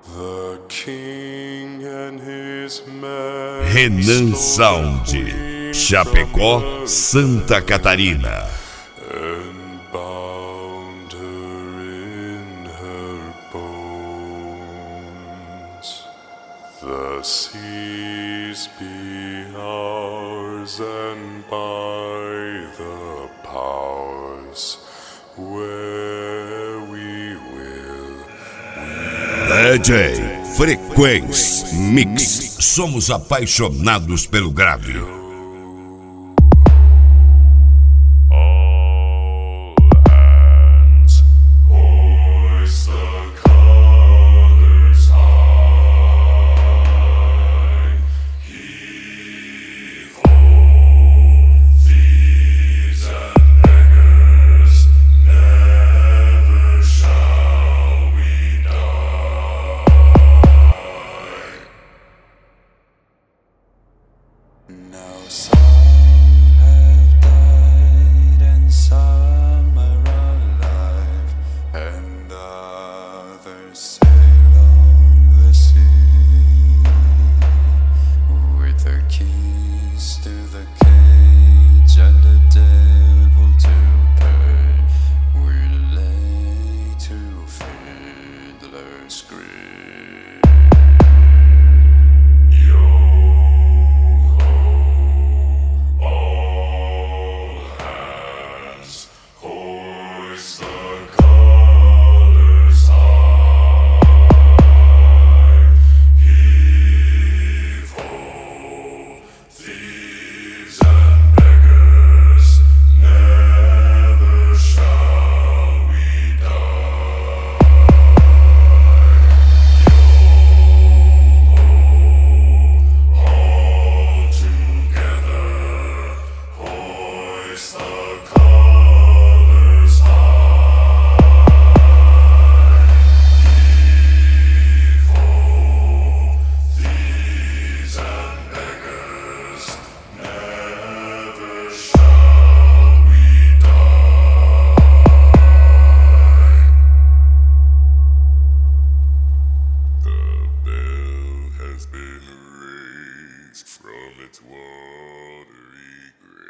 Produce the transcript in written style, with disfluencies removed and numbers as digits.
The king and his Renan Sound, Chapecó, Santa Catarina. And bound her in her bones. The seas be ours, and by the powers where we will. DJ Frequência Mix. Somos apaixonados pelo grave. Now some have died and some are alive, and others sail on the sea with the keys to the cage and the devil to pay. We lay to fiddler's grave.